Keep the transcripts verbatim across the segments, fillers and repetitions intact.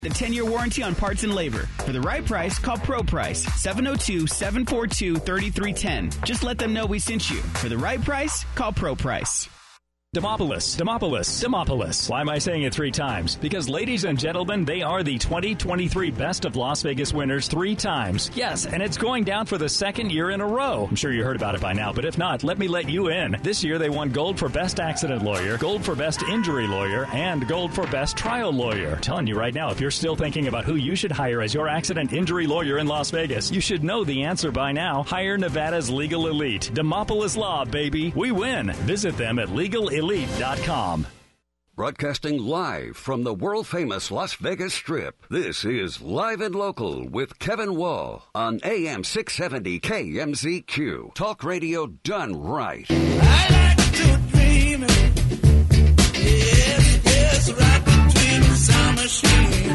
The ten-year warranty on parts and labor. For the right price, call ProPrice, seven oh two, seven four two, three three one zero. Just let them know we sent you. For the right price, call ProPrice. Demopolis, Demopolis, Demopolis. Why am I saying it three times? Because, ladies and gentlemen, they are the twenty twenty-three Best of Las Vegas winners three times. Yes, and it's going down for the second year in a row. I'm sure you heard about it by now, but if not, let me let you in. This year, they won gold for Best Accident Lawyer, gold for Best Injury Lawyer, and gold for Best Trial Lawyer. I'm telling you right now, if you're still thinking about who you should hire as your accident injury lawyer in Las Vegas, you should know the answer by now. Hire Nevada's Legal Elite. Demopolis Law, baby. We win. Visit them at legal elite dot com. Broadcasting live from the world-famous Las Vegas Strip, this is Live and Local with Kevin Wall on A M six seventy K M Z Q. Talk radio done right. I like to dream it. Yes, yes, right between the sound machine.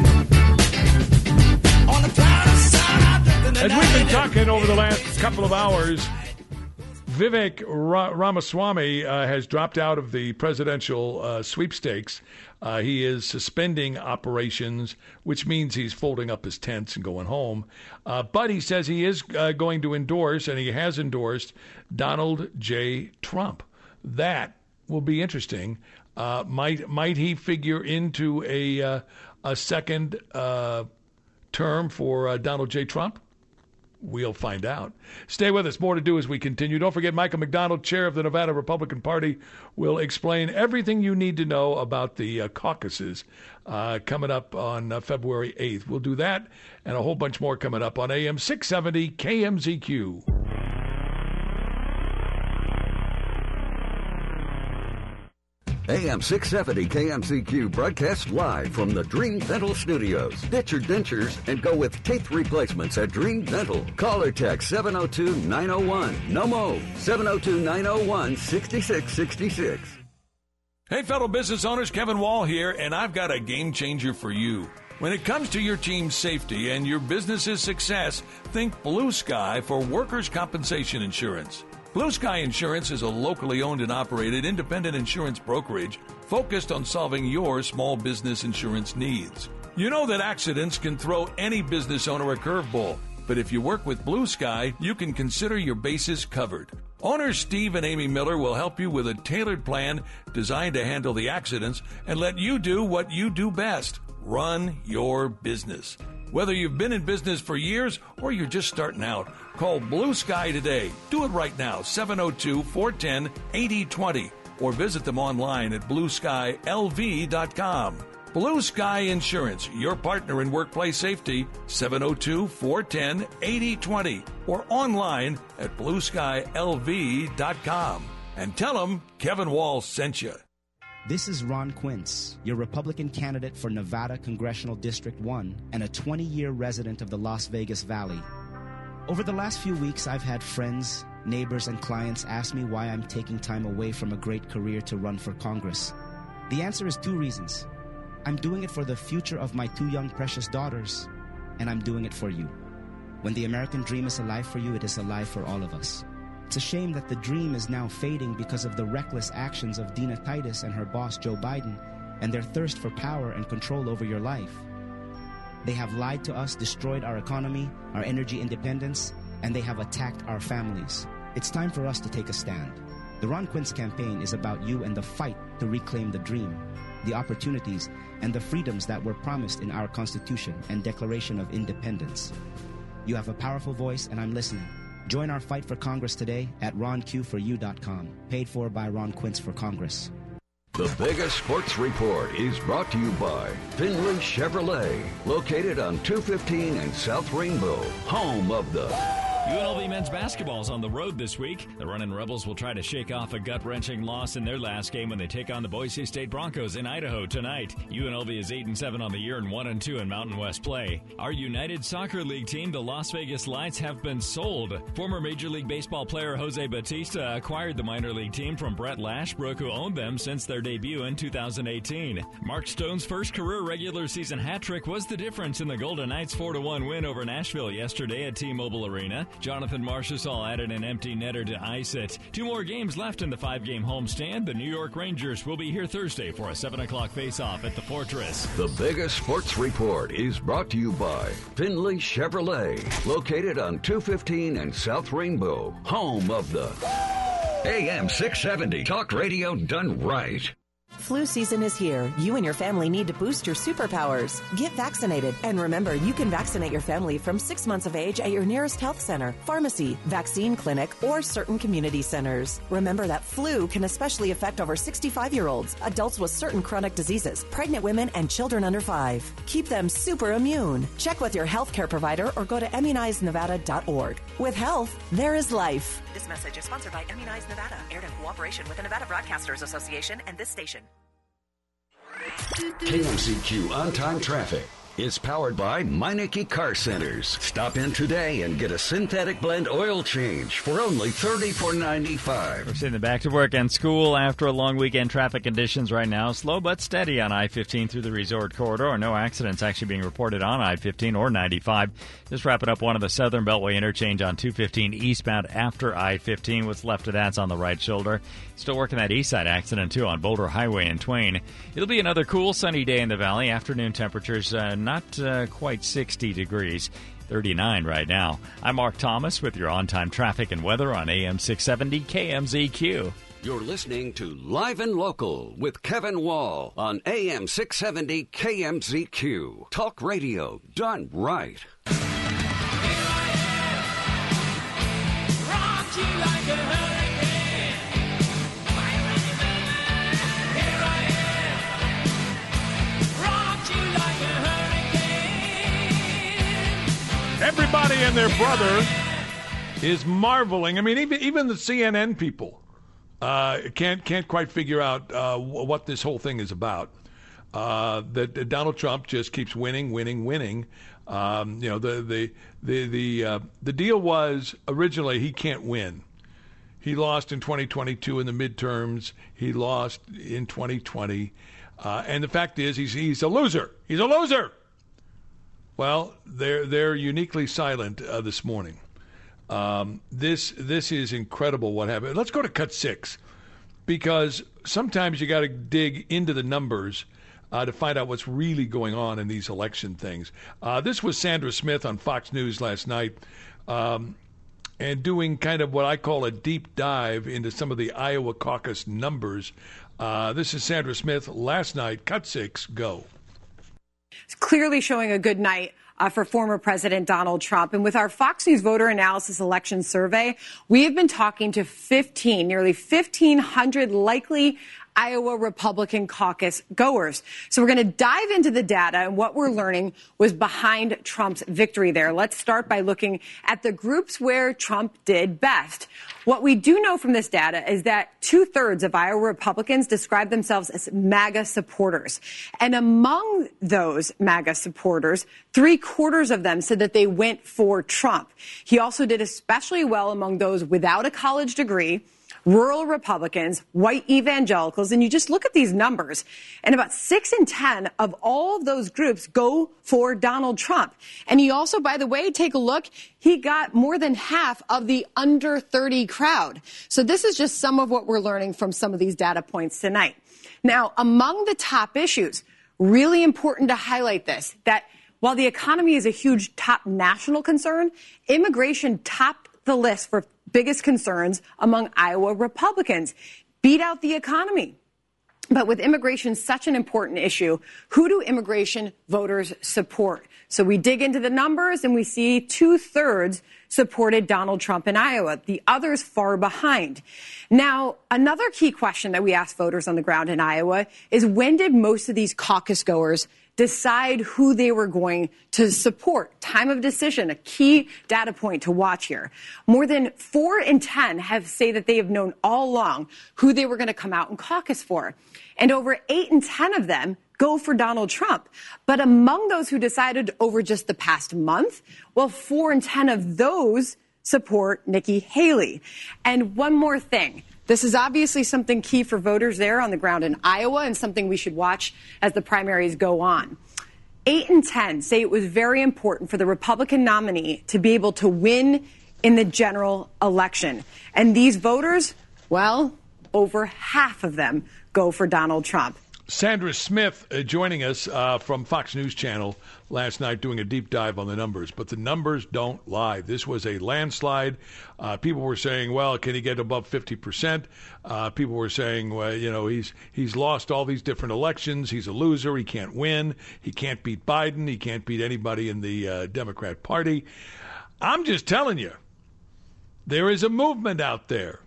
On the cloud of sound. As we've been talking over the last couple of hours, Vivek Ra- Ramaswamy uh, has dropped out of the presidential uh, sweepstakes. Uh, he is suspending operations, which means he's folding up his tents and going home. Uh, but he says he is uh, going to endorse, and he has endorsed, Donald J. Trump. That will be interesting. Uh, might might he figure into a uh, a second uh, term for uh, Donald J. Trump? We'll find out. Stay with us. More to do as we continue. Don't forget, Michael McDonald, chair of the Nevada Republican Party, will explain everything you need to know about the uh, caucuses uh, coming up on uh, February eighth. We'll do that and a whole bunch more coming up on A M six seventy K M Z Q. A M six seventy K M C Q broadcasts live from the Dream Dental Studios. Ditch your dentures and go with teeth replacements at Dream Dental. Call or text seven oh two, nine oh one, N O M O, seven oh two, nine oh one, six six six six. Hey, fellow business owners, Kevin Wall here, and I've got a game changer for you. When it comes to your team's safety and your business's success, think Blue Sky for workers' compensation insurance. Blue Sky Insurance is a locally owned and operated independent insurance brokerage focused on solving your small business insurance needs. You know that accidents can throw any business owner a curveball, but if you work with Blue Sky, you can consider your bases covered. Owners Steve and Amy Miller will help you with a tailored plan designed to handle the accidents and let you do what you do best, run your business. Whether you've been in business for years or you're just starting out, call Blue Sky today. Do it right now, seven oh two, four one zero, eight oh two oh, or visit them online at blue sky l v dot com. Blue Sky Insurance, your partner in workplace safety, seven oh two, four one zero, eight oh two oh, or online at blue sky l v dot com. And tell them Kevin Wall sent you. This is Ron Quince, your Republican candidate for Nevada Congressional District one and a twenty-year resident of the Las Vegas Valley. Over the last few weeks, I've had friends, neighbors, and clients ask me why I'm taking time away from a great career to run for Congress. The answer is two reasons. I'm doing it for the future of my two young precious daughters, and I'm doing it for you. When the American dream is alive for you, it is alive for all of us. It's a shame that the dream is now fading because of the reckless actions of Dina Titus and her boss Joe Biden and their thirst for power and control over your life. They have lied to us, destroyed our economy, our energy independence, and they have attacked our families. It's time for us to take a stand. The Ron Quince campaign is about you and the fight to reclaim the dream, the opportunities, and the freedoms that were promised in our Constitution and Declaration of Independence. You have a powerful voice, and I'm listening. Join our fight for Congress today at ron q for you dot com. Paid for by Ron Quince for Congress. The Vegas Sports Report is brought to you by Finley Chevrolet, located on two fifteen and South Rainbow, home of the U N L V men's basketball is on the road this week. The Runnin' Rebels will try to shake off a gut-wrenching loss in their last game when they take on the Boise State Broncos in Idaho tonight. U N L V is eight and seven on the year and one and two in Mountain West play. Our United Soccer League team, the Las Vegas Lights, have been sold. Former Major League Baseball player Jose Batista acquired the minor league team from Brett Lashbrook, who owned them since their debut in two thousand eighteen. Mark Stone's first career regular season hat trick was the difference in the Golden Knights' four to one win over Nashville yesterday at T-Mobile Arena. Jonathan Marchessault added an empty netter to ice it. Two more games left in the five-game homestand. The New York Rangers will be here Thursday for a seven o'clock face-off at the Fortress. The biggest sports report is brought to you by Finley Chevrolet, located on two fifteen and South Rainbow, home of the A M six seventy Talk Radio done right. Flu season is here. You and your family need to boost your superpowers. Get vaccinated. And remember, you can vaccinate your family from six months of age at your nearest health center, pharmacy, vaccine clinic, or certain community centers. Remember that flu can especially affect over sixty-five-year-olds, adults with certain chronic diseases, pregnant women, and children under five. Keep them super immune. Check with your healthcare provider or go to immunize nevada dot org. With health, there is life. This message is sponsored by Immunize Nevada, aired in cooperation with the Nevada Broadcasters Association and this station. K M C Q On-Time Traffic is powered by Meineke Car Centers. Stop in today and get a synthetic blend oil change for only thirty-four ninety-five. We're sitting back to work and school after a long weekend. Traffic conditions right now slow but steady on I fifteen through the resort corridor. No accidents actually being reported on I fifteen or ninety-five. Just wrapping up one of the Southern Beltway interchange on two fifteen eastbound after I fifteen. What's left of that's on the right shoulder. Still working that east side accident, too, on Boulder Highway in Twain. It'll be another cool, sunny day in the valley. Afternoon temperatures uh, not uh, quite sixty degrees. thirty-nine right now. I'm Mark Thomas with your on-time traffic and weather on A M six seventy K M Z Q. You're listening to Live and Local with Kevin Wall on A M six seventy K M Z Q. Talk radio done right. Everybody and their brother is marveling. I mean, even even the C N N people uh, can't can't quite figure out uh, what this whole thing is about. Uh, that, that Donald Trump just keeps winning, winning, winning. Um, you know, the the the the uh, the deal was originally he can't win. He lost in twenty twenty-two in the midterms. He lost in twenty twenty, uh, and the fact is he's he's a loser. He's a loser. Well, they're they're uniquely silent uh, this morning. Um, this this is incredible what happened. Let's go to cut six, because sometimes you got to dig into the numbers uh, to find out what's really going on in these election things. Uh, this was Sandra Smith on Fox News last night, um, and doing kind of what I call a deep dive into some of the Iowa caucus numbers. Uh, this is Sandra Smith last night. Cut six, go. It's clearly showing a good night uh, for former President Donald Trump. And with our Fox News voter analysis election survey, we have been talking to fifteen, nearly fifteen hundred likely Iowa Republican caucus goers. So we're going to dive into the data, and what we're learning was behind Trump's victory there. Let's start by looking at the groups where Trump did best. What we do know from this data is that two-thirds of Iowa Republicans describe themselves as MAGA supporters. And among those MAGA supporters, three-quarters of them said that they went for Trump. He also did especially well among those without a college degree, rural Republicans, white evangelicals, and you just look at these numbers, and about six in ten of all of those groups go for Donald Trump. And he also, by the way, take a look, he got more than half of the under thirty crowd. So this is just some of what we're learning from some of these data points tonight. Now, among the top issues, really important to highlight this, that while the economy is a huge top national concern, immigration topped the list for biggest concerns among Iowa Republicans. Beat out the economy. But with immigration such an important issue, who do immigration voters support? So we dig into the numbers and we see two-thirds supported Donald Trump in Iowa, the others far behind. Now, another key question that we asked voters on the ground in Iowa is, when did most of these caucus goers decide who they were going to support? Time of decision, a key data point to watch here. More than four in ten have say that they have known all along who they were going to come out and caucus for. And over eight in ten of them go for Donald Trump. But among those who decided over just the past month, well, four in ten of those support Nikki Haley. And one more thing. This is obviously something key for voters there on the ground in Iowa, and something we should watch as the primaries go on. Eight in ten say it was very important for the Republican nominee to be able to win in the general election. And these voters, well, over half of them go for Donald Trump. Sandra Smith uh, joining us uh, from Fox News Channel last night doing a deep dive on the numbers. But the numbers don't lie. This was a landslide. Uh, people were saying, well, can he get above fifty percent? Uh, people were saying, well, you know, he's he's lost all these different elections. He's a loser. He can't win. He can't beat Biden. He can't beat anybody in the uh, Democrat Party. I'm just telling you, there is a movement out there.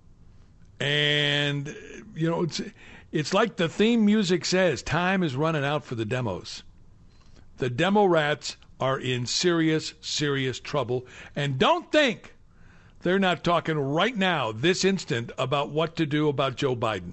And, you know, it's... It's like the theme music says, time is running out for the demos. The demo rats are in serious, serious trouble. And don't think they're not talking right now, this instant, about what to do about Joe Biden.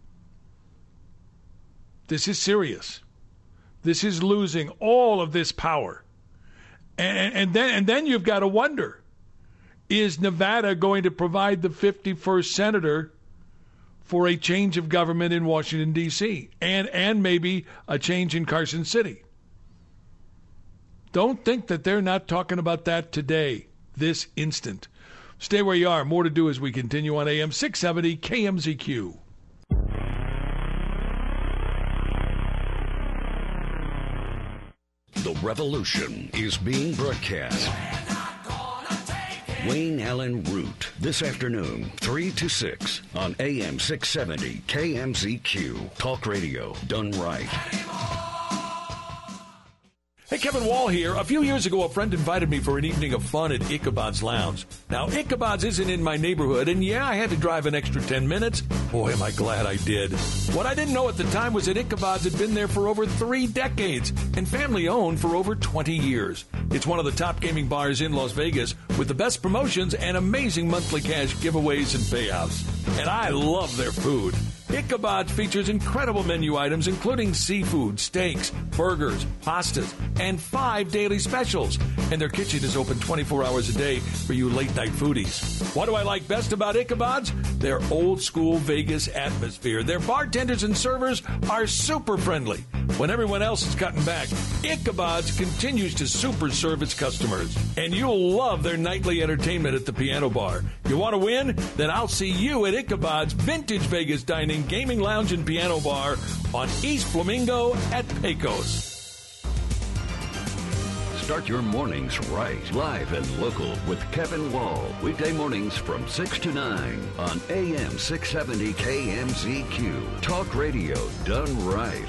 This is serious. This is losing all of this power. And, and, then, and then you've got to wonder, is Nevada going to provide the fifty-first senator for a change of government in Washington, D C, and and maybe a change in Carson City? Don't think that they're not talking about that today, this instant. Stay where you are. More to do as we continue on A M six seventy K M Z Q. The revolution is being broadcast. Wayne Allen Root, this afternoon, three to six on A M six seventy K M Z Q. Talk radio done right. Hey, Kevin Wall here. A few years ago, a friend invited me for an evening of fun at Ichabod's Lounge. Now, Ichabod's isn't in my neighborhood, and yeah, I had to drive an extra ten minutes. Boy, am I glad I did. What I didn't know at the time was that Ichabod's had been there for over three decades and family-owned for over twenty years. It's one of the top gaming bars in Las Vegas with the best promotions and amazing monthly cash giveaways and payouts. And I love their food. Ichabod features incredible menu items including seafood, steaks, burgers, pastas, and five daily specials. And their kitchen is open twenty-four hours a day for you late-night foodies. What do I like best about Ichabod's? Their old-school Vegas atmosphere. Their bartenders and servers are super friendly. When everyone else is cutting back, Ichabod's continues to super serve its customers. And you'll love their nightly entertainment at the piano bar. You want to win? Then I'll see you at Ichabod's Vintage Vegas Dining, Gaming Lounge, and Piano Bar on East Flamingo at Pecos. Start your mornings right, live and local with Kevin Wall. Weekday mornings from six to nine on A M six seventy K M Z Q. Talk radio done right.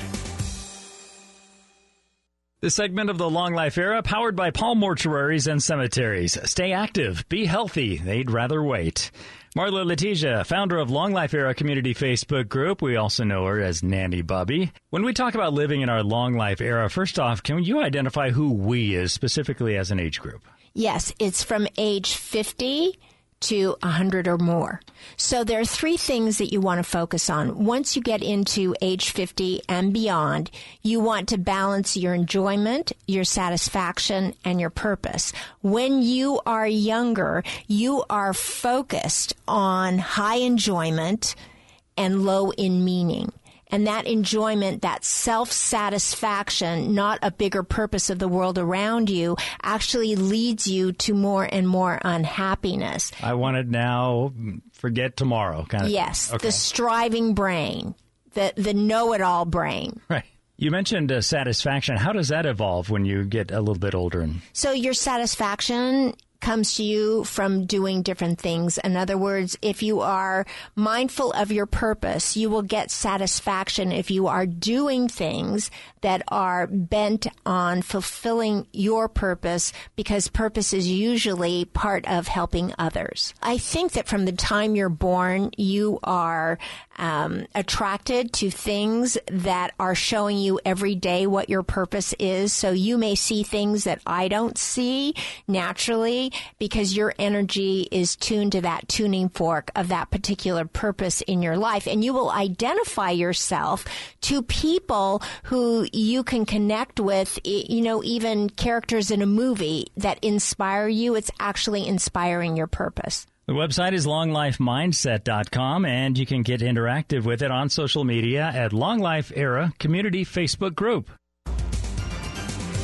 This segment of the Long Life Era, powered by Paul Mortuaries and Cemeteries. Stay active. Be healthy. They'd rather wait. Marla Letizia, founder of Long Life Era Community Facebook Group. We also know her as Nanny Bubby. When we talk about living in our Long Life Era, first off, can you identify who we is specifically as an age group? Yes, it's from age fifty to one hundred or more. So there are three things that you want to focus on. Once you get into age fifty and beyond, you want to balance your enjoyment, your satisfaction, and your purpose. When you are younger, you are focused on high enjoyment and low in meaning. And that enjoyment, that self-satisfaction, not a bigger purpose of the world around you, actually leads you to more and more unhappiness. I want it now, forget tomorrow kind of Yes, thing. Okay. The striving brain, the, the know-it-all brain. Right. You mentioned uh, satisfaction. How does that evolve when you get a little bit older? And So your satisfaction comes to you from doing different things. In other words, if you are mindful of your purpose, you will get satisfaction if you are doing things that are bent on fulfilling your purpose, because purpose is usually part of helping others. I think that from the time you're born, you are um, attracted to things that are showing you every day what your purpose is. So you may see things that I don't see naturally, because your energy is tuned to that tuning fork of that particular purpose in your life. And you will identify yourself to people who you can connect with, you know, even characters in a movie that inspire you. It's actually inspiring your purpose. the website is long life mindset dot com, and you can get interactive with it on social media at Long Life Era Community Facebook Group.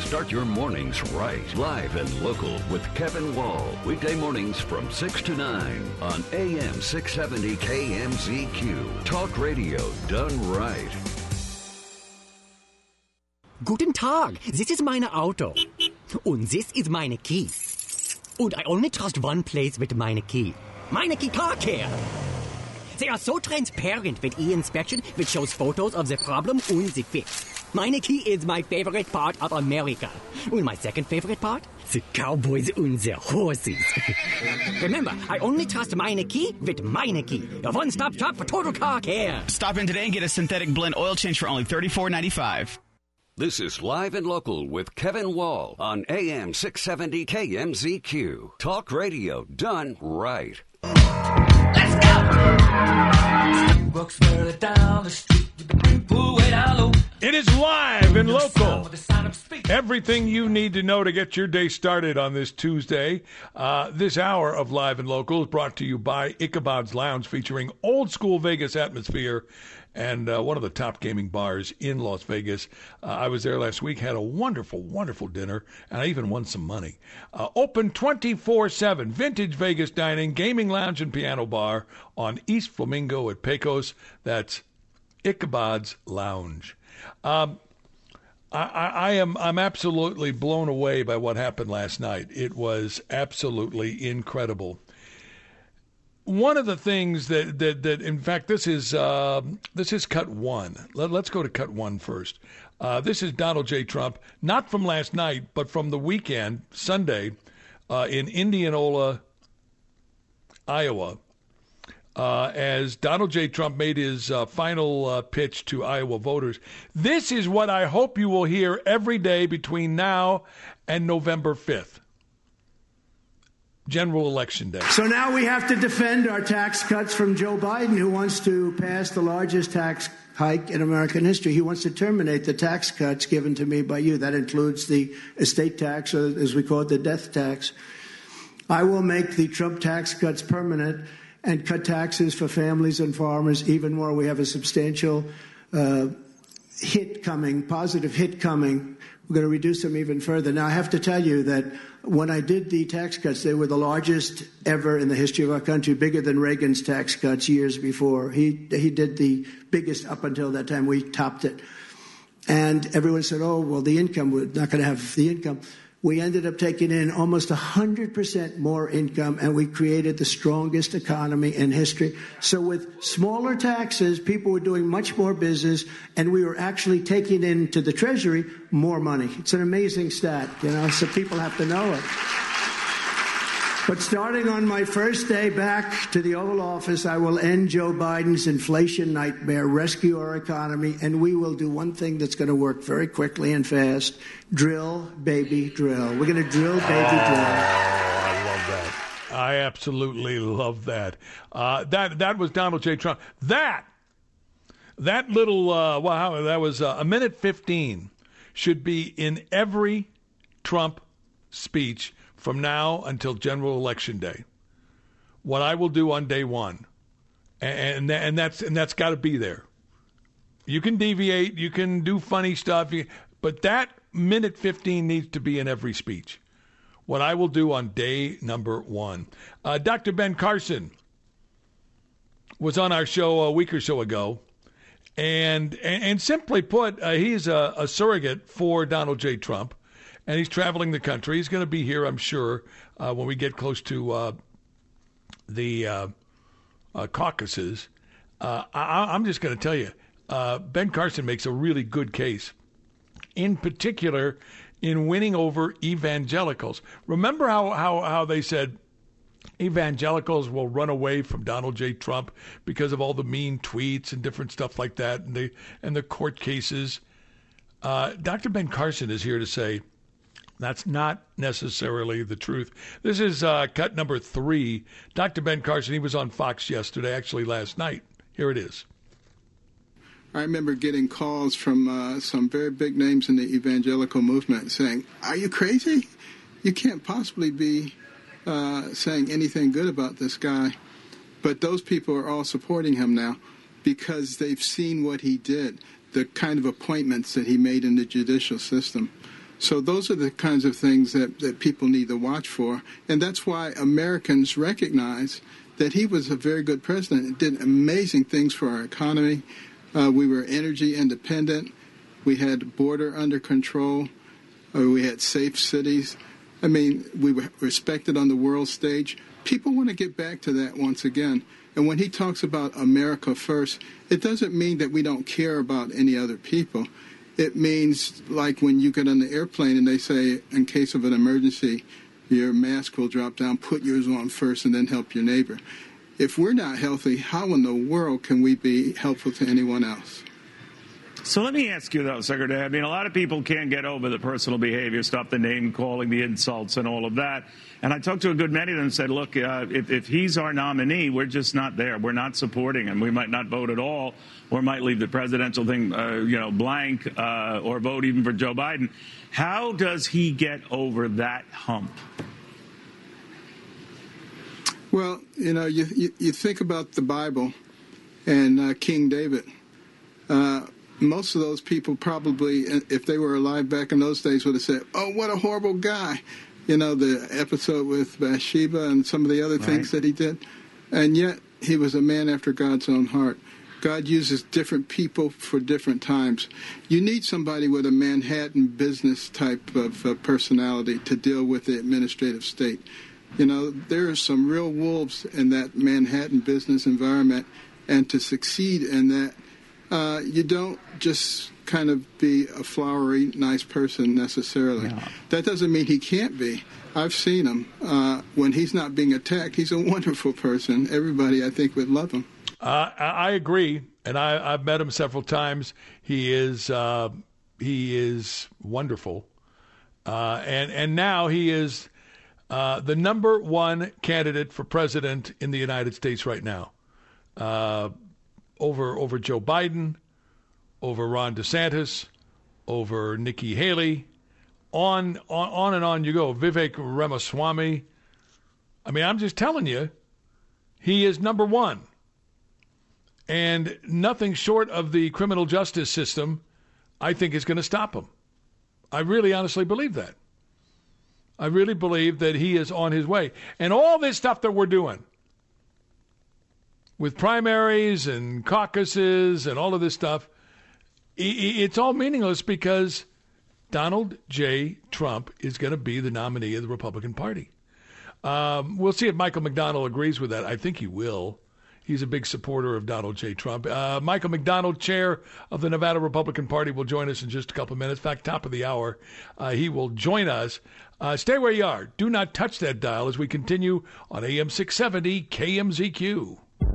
Start your mornings right. Live and local with Kevin Wall. Weekday mornings from six to nine on A M six seventy K M Z Q. Talk radio done right. Guten Tag. This is meine Auto. Und this is meine key. And I only trust one place with meine key. Meineke Car Care. They are so transparent with e-inspection, which shows photos of the problem and the fix. Meineke is my favorite part of America. And my second favorite part? The cowboys and the horses. Remember, I only trust Meineke with Meineke, the one-stop shop for total car care. Stop in today and get a synthetic blend oil change for only thirty-four ninety-five. This is Live and Local with Kevin Wall on A M six seventy K M Z Q. Talk radio done right. Let's go! Walks further down the street with the people way down low. It is Live and Local. Everything you need to know to get your day started on this Tuesday. Uh, this hour of Live and Local is brought to you by Ichabod's Lounge, featuring old school Vegas atmosphere and uh, one of the top gaming bars in Las Vegas. Uh, I was there last week, had a wonderful, wonderful dinner, and I even won some money. Uh, open twenty-four seven, vintage Vegas dining, gaming lounge, and piano bar on East Flamingo at Pecos. That's Ichabod's Lounge. Um, I, I, I am I'm absolutely blown away by what happened last night. It was absolutely incredible. One of the things that, that, that in fact, this is uh, this is cut one. Let, let's go to cut one first. Uh, this is Donald J. Trump, not from last night, but from the weekend, Sunday, uh, in Indianola, Iowa, uh, as Donald J. Trump made his uh, final uh, pitch to Iowa voters. This is what I hope you will hear every day between now and November fifth. General Election Day. So now we have to defend our tax cuts from Joe Biden, who wants to pass the largest tax hike in American history. He wants to terminate the tax cuts given to me by you. That includes the estate tax, or as we call it, the death tax. I will make the Trump tax cuts permanent and cut taxes for families and farmers even more. We have a substantial uh, hit coming, positive hit coming. We're going to reduce them even further. Now, I have to tell you that when I did the tax cuts, they were the largest ever in the history of our country, bigger than Reagan's tax cuts years before. He he did the biggest up until that time. We topped it. And everyone said, oh, well, the income, we're not going to have the income. We ended up taking in almost one hundred percent more income, and we created the strongest economy in history. So with smaller taxes, people were doing much more business, and we were actually taking into the Treasury more money. It's an amazing stat, you know, so people have to know it. But starting on my first day back to the Oval Office, I will end Joe Biden's inflation nightmare, rescue our economy, and we will do one thing that's going to work very quickly and fast. Drill, baby, drill. We're going to drill, baby, drill. Oh, I love that. I absolutely love that. Uh, that that was Donald J. Trump. That, that little, uh, wow, that was uh, a minute fifteen, should be in every Trump speech from now until General Election Day. What I will do on day one, and and that's and that's got to be there. You can deviate, you can do funny stuff, but that minute fifteen needs to be in every speech. What I will do on day number one. Uh, Doctor Ben Carson was on our show a week or so ago, and and, and simply put, uh, he's a, a surrogate for Donald J. Trump. And he's traveling the country. He's going to be here, I'm sure, uh, when we get close to uh, the uh, uh, caucuses. Uh, I, I'm just going to tell you, uh, Ben Carson makes a really good case, in particular in winning over evangelicals. Remember how, how, how they said evangelicals will run away from Donald J. Trump because of all the mean tweets and different stuff like that, and the, and the court cases? Uh, Doctor Ben Carson is here to say, that's not necessarily the truth. This is uh, cut number three. Doctor Ben Carson, he was on Fox yesterday, actually last night. Here it is. I remember getting calls from uh, some very big names in the evangelical movement saying, are you crazy? You can't possibly be uh, saying anything good about this guy. But those people are all supporting him now because they've seen what he did, the kind of appointments that he made in the judicial system. So those are the kinds of things that, that people need to watch for. And that's why Americans recognize that he was a very good president and did amazing things for our economy. Uh, we were energy independent. We had border under control. Uh, we had safe cities. I mean, we were respected on the world stage. People want to get back to that once again. And when he talks about America first, it doesn't mean that we don't care about any other people. It means like when you get on the airplane and they say, in case of an emergency, your mask will drop down, put yours on first, and then help your neighbor. If we're not healthy, how in the world can we be helpful to anyone else? So let me ask you, though, Secretary. I mean, a lot of people can't get over the personal behavior, stop the name calling, the insults, and all of that. And I talked to a good many of them and said, look, uh, if, if he's our nominee, we're just not there. We're not supporting him. We might not vote at all, or might leave the presidential thing, uh, you know, blank, uh, or vote even for Joe Biden. How does he get over that hump? Well, you know, you, you, you think about the Bible and uh, King David. Uh, most of those people probably, if they were alive back in those days, would have said, oh, what a horrible guy. You know, the episode with Bathsheba and some of the other right. things that he did. And yet he was a man after God's own heart. God uses different people for different times. You need somebody with a Manhattan business type of uh, personality to deal with the administrative state. You know, there are some real wolves in that Manhattan business environment, and to succeed in that, uh, you don't just kind of be a flowery, nice person necessarily. No. That doesn't mean he can't be. I've seen him. Uh, when he's not being attacked, he's a wonderful person. Everybody, I think, would love him. Uh, I agree, and I, I've met him several times. He is uh, he is wonderful, uh, and and now he is uh, the number one candidate for president in the United States right now, uh, over over Joe Biden, over Ron DeSantis, over Nikki Haley, on on on and on you go. Vivek Ramaswamy. I mean, I'm just telling you, he is number one. And nothing short of the criminal justice system, I think, is going to stop him. I really honestly believe that. I really believe that he is on his way. And all this stuff that we're doing with primaries and caucuses and all of this stuff, it's all meaningless because Donald J. Trump is going to be the nominee of the Republican Party. Um, we'll see if Michael McDonald agrees with that. I think he will. He's a big supporter of Donald J. Trump. Uh, Michael McDonald, chair of the Nevada Republican Party, will join us in just a couple of minutes. In fact, top of the hour, uh, he will join us. Uh, stay where you are. Do not touch that dial as we continue on A M six seventy K M Z Q.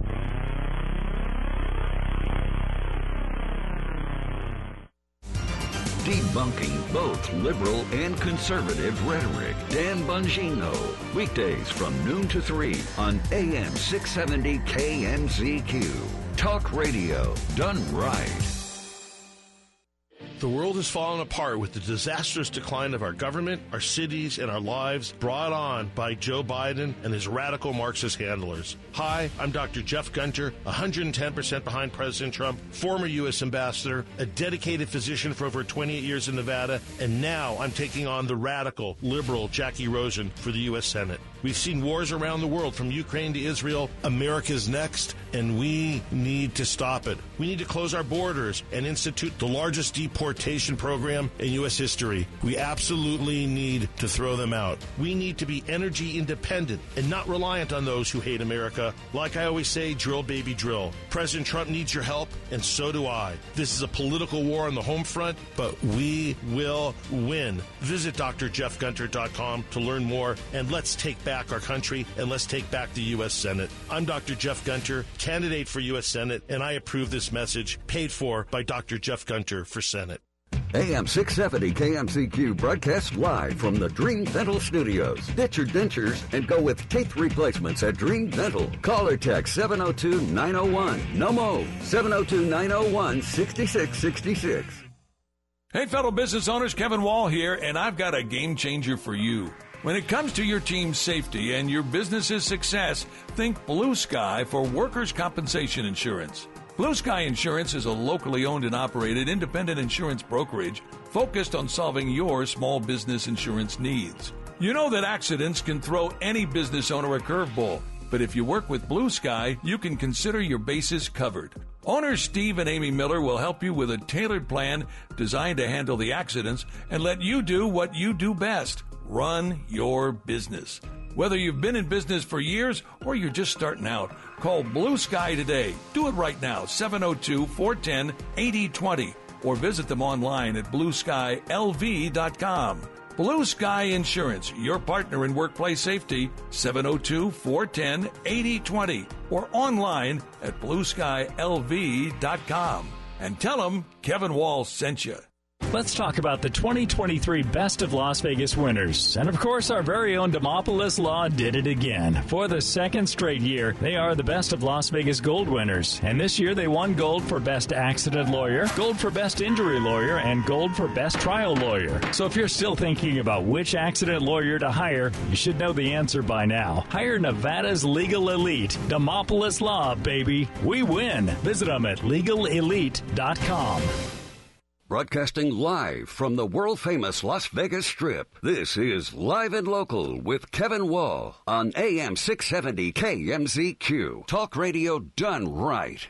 Debunking both liberal and conservative rhetoric. Dan Bongino. Weekdays from noon to three on A M six seventy K M Z Q. Talk radio done right. The world has fallen apart with the disastrous decline of our government, our cities, and our lives brought on by Joe Biden and his radical Marxist handlers. Hi, I'm Doctor Jeff Gunter, one hundred ten percent behind President Trump, former U S ambassador, a dedicated physician for over twenty-eight years in Nevada, and now I'm taking on the radical, liberal Jackie Rosen for the U S Senate. We've seen wars around the world, from Ukraine to Israel. America's next, and we need to stop it. We need to close our borders and institute the largest deportation program in U S history. We absolutely need to throw them out. We need to be energy independent and not reliant on those who hate America. Like I always say, drill, baby, drill. President Trump needs your help, and so do I. This is a political war on the home front, but we will win. Visit D R Jeff Gunter dot com to learn more, and let's take back our country, and let's take back the U S Senate. I'm Doctor Jeff Gunter, candidate for U S Senate, and I approve this message, paid for by Doctor Jeff Gunter for Senate. A M six seventy K M Z Q broadcasts live from the Dream Dental Studios. Ditch your dentures and go with teeth replacements at Dream Dental. Call or text seven oh two, nine oh one, N O M O, seven oh two, nine oh one, six six six six. Hey, fellow business owners, Kevin Wall here, and I've got a game changer for you. When it comes to your team's safety and your business's success, think Blue Sky for workers' compensation insurance. Blue Sky Insurance is a locally owned and operated independent insurance brokerage focused on solving your small business insurance needs. You know that accidents can throw any business owner a curveball, but if you work with Blue Sky, you can consider your bases covered. Owners Steve and Amy Miller will help you with a tailored plan designed to handle the accidents and let you do what you do best, run your business. Whether you've been in business for years or you're just starting out, call Blue Sky today. Do it right now, seven oh two, four one zero, eight oh two oh, or visit them online at blue sky l v dot com. Blue Sky Insurance, your partner in workplace safety, seven oh two, four one zero, eight oh two oh, or online at blue sky l v dot com. And tell them Kevin Wall sent you. Let's talk about the twenty twenty-three Best of Las Vegas winners. And of course, our very own Demopolis Law did it again. For the second straight year, they are the Best of Las Vegas Gold winners. And this year, they won gold for Best Accident Lawyer, gold for Best Injury Lawyer, and gold for Best Trial Lawyer. So if you're still thinking about which accident lawyer to hire, you should know the answer by now. Hire Nevada's Legal Elite. Demopolis Law, baby. We win. Visit them at legal elite dot com. Broadcasting live from the world-famous Las Vegas Strip, this is Live and Local with Kevin Wall on A M six seventy K M Z Q. Talk radio done right.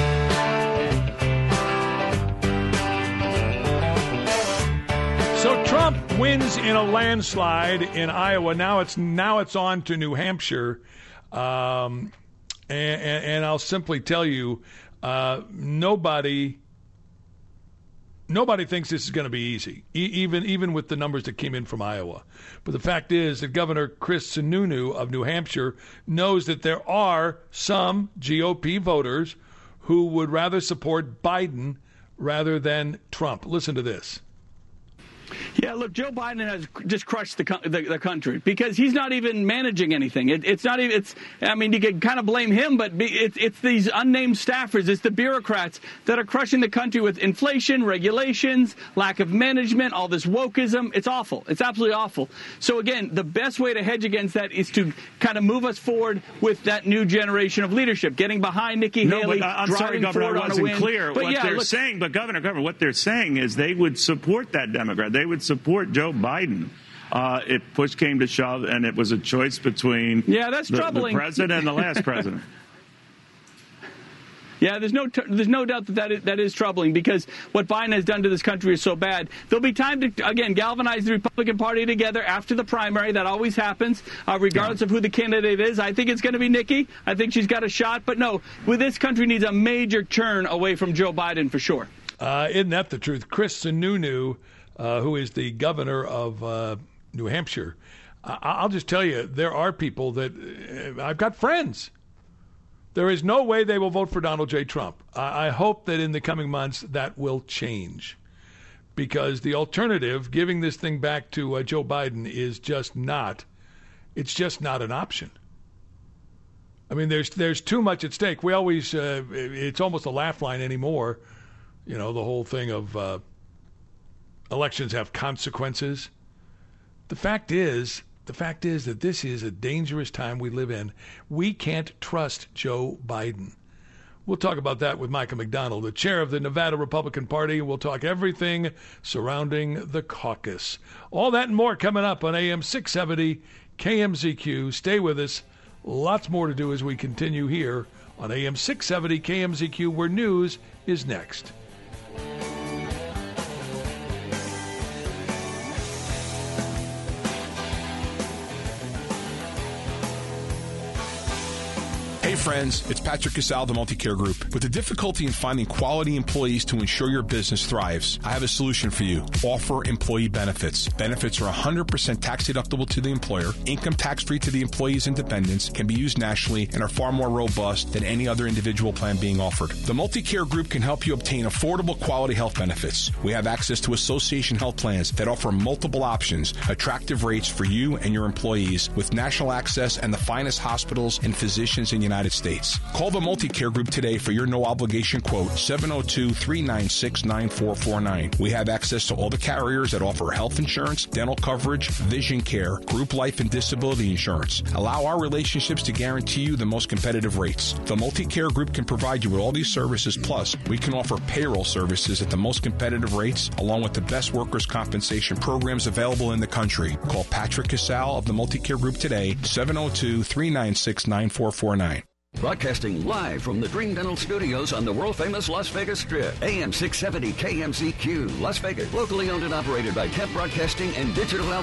So Trump wins in a landslide in Iowa. Now it's now it's on to New Hampshire. Um, and, and, and I'll simply tell you, uh, nobody... Nobody thinks this is going to be easy, e- even even with the numbers that came in from Iowa. But the fact is that Governor Chris Sununu of New Hampshire knows that there are some G O P voters who would rather support Biden rather than Trump. Listen to this. Yeah, look, Joe Biden has just crushed the, the, the country because he's not even managing anything. It, it's not even, it's, I mean, you can kind of blame him, but it's, it's these unnamed staffers, it's the bureaucrats that are crushing the country with inflation, regulations, lack of management, all this wokeism. It's awful. It's absolutely awful. So again, the best way to hedge against that is to kind of move us forward with that new generation of leadership, getting behind Nikki no, Haley. But, uh, I'm sorry, Governor, I wasn't clear. But what yeah, they're look, saying, but Governor, Governor, what they're saying is they would support that Democrat. They would support Joe Biden uh, if push came to shove and it was a choice between yeah, that's the, troubling. the president and the last president. Yeah, there's no t- there's no doubt that that is, that is troubling because what Biden has done to this country is so bad. There'll be time to, again, galvanize the Republican Party together after the primary. That always happens, uh, regardless yeah. of who the candidate is. I think it's going to be Nikki. I think she's got a shot. But no, well, this country needs a major turn away from Joe Biden for sure. Uh, isn't that the truth? Chris Sununu, uh, who is the governor of uh, New Hampshire, I- I'll just tell you, there are people that uh, I've got friends. There is no way they will vote for Donald J. Trump. I, I hope that in the coming months that will change because the alternative, giving this thing back to uh, Joe Biden, is just not, it's just not an option. I mean, there's there's too much at stake. We always, uh, it's almost a laugh line anymore. You know, the whole thing of uh, elections have consequences. The fact is, the fact is that this is a dangerous time we live in. We can't trust Joe Biden. We'll talk about that with Micah McDonald, the chair of the Nevada Republican Party. We'll talk everything surrounding the caucus. All that and more coming up on A M six seventy K M Z Q. Stay with us. Lots more to do as we continue here on A M six seventy K M Z Q, where news is next. Hey friends, it's Patrick Casal, the Multicare Group. With the difficulty in finding quality employees to ensure your business thrives, I have a solution for you. Offer employee benefits. Benefits are one hundred percent tax deductible to the employer, income tax free to the employee's and dependents, can be used nationally, and are far more robust than any other individual plan being offered. The Multicare Group can help you obtain affordable quality health benefits. We have access to association health plans that offer multiple options, attractive rates for you and your employees, with national access and the finest hospitals and physicians in the United United States. Call the Multicare Group today for your no-obligation quote, seven oh two, three nine six, nine four four nine. We have access to all the carriers that offer health insurance, dental coverage, vision care, group life and disability insurance. Allow our relationships to guarantee you the most competitive rates. The Multicare Group can provide you with all these services, plus we can offer payroll services at the most competitive rates, along with the best workers' compensation programs available in the country. Call Patrick Casal of the Multicare Group today, seven oh two, three nine six, nine four four nine. Broadcasting live from the Dream Dental Studios on the world-famous Las Vegas Strip. A M six seventy K M Z Q, Las Vegas. Locally owned and operated by Temp Broadcasting and Digital